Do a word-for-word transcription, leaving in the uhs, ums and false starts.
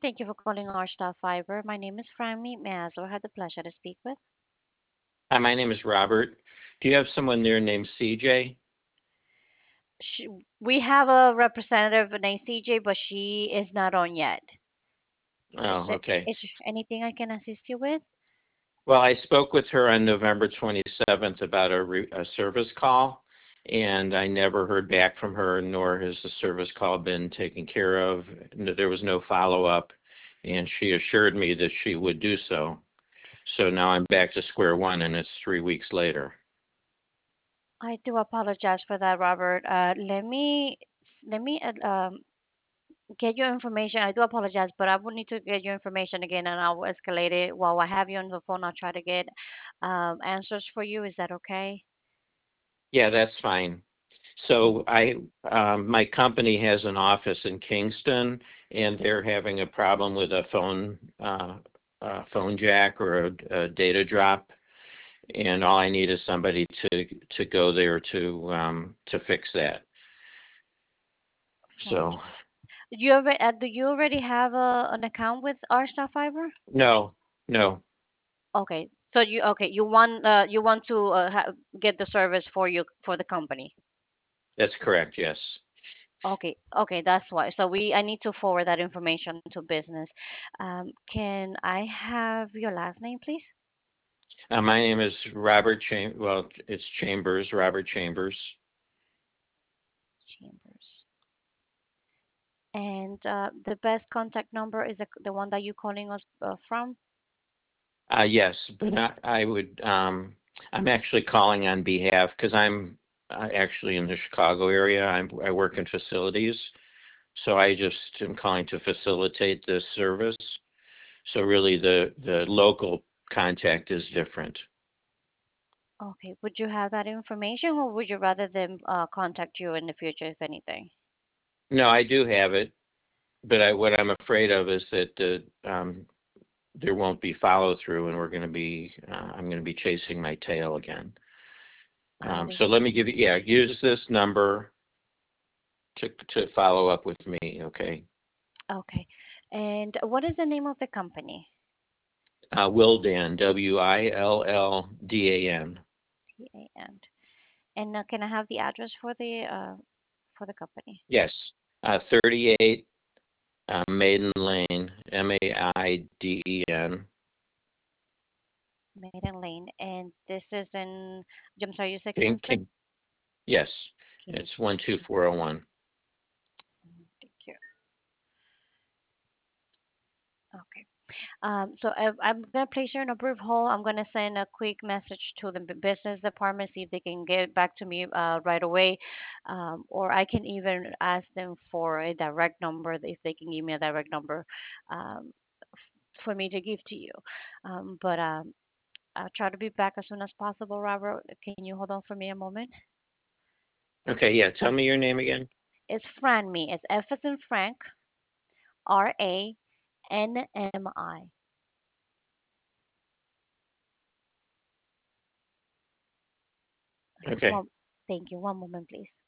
Thank you for calling our Star Fiber. My name is Franmy. May I also have the pleasure to speak with? Hi, my name is Robert. Do you have someone there named C J? She, we have a representative named C J, but she is not on yet. Is Oh, it okay. is there anything I can assist you with? Well, I spoke with her on November twenty-seventh about a, re- a service call, and I never heard back from her, nor has the service call been taken care of. N- There was no follow up, and she assured me that she would do so. So now I'm back to square one, and it's three weeks later. I do apologize for that, Robert. Uh, let me let me uh, um, get your information. I do apologize, but I will need to get your information again, and I'll escalate it. While I have you on the phone, I'll try to get um, answers for you. Is that okay? Yeah, that's fine. So I, um, my company has an office in Kingston, and they're having a problem with a phone, uh, uh, phone jack or a, a data drop, and all I need is somebody to to go there to um, to fix that. Phone So check. Do you already, uh, do you already have a, an account with our Star Fiber? no, no, Okay. So you okay? You want uh you want to uh, ha- get the service for you for the company. that's correct. Yes, Okay. Okay, that's why. So we I need to forward that information to business. Um, can I have your last name, please? uh, my name is Robert Cham. Well, it's Chambers, Robert Chambers. Chambers. And uh, the best contact number is the, the one that you're calling us uh, from. Uh, yes, but I, I would, um, I'm actually calling on behalf because I'm uh, actually in the Chicago area. I'm, I work in facilities, so I just am calling to facilitate this service. So really, the the local contact is different. Okay. Would you have that information, or would you rather them uh, contact you in the future, if anything? No, I do have it, but I, what I'm afraid of is that uh, um, there won't be follow through, and we're going to be, uh, I'm going to be chasing my tail again. Um, so let me give you, yeah, use this number to to follow up with me, okay? Okay. And what is the name of the company? Uh, Wildan, W I L L D A N. T A N. And uh, can I have the address for the uh for the company? Yes, uh, thirty-eight uh, Maiden Lane, M A I D E N. Maiden Lane. And this is in, I'm sorry, you said King, Kingston? King, yes, it's one Kingston. two four zero one. Thank you. Okay. Um, so I, I'm gonna place you in a brief hold. I'm gonna send a quick message to the bu- business department, see if they can get back to me uh, right away, um, or I can even ask them for a direct number if they can give me a direct number um, for me to give to you. Um, but um, I'll try to be back as soon as possible. Robert, can you hold on for me a moment? Okay, yeah, tell me your name again. It's Franmi. It's F as in Frank, R A N M I. Okay. Okay. One, thank you. One moment, please.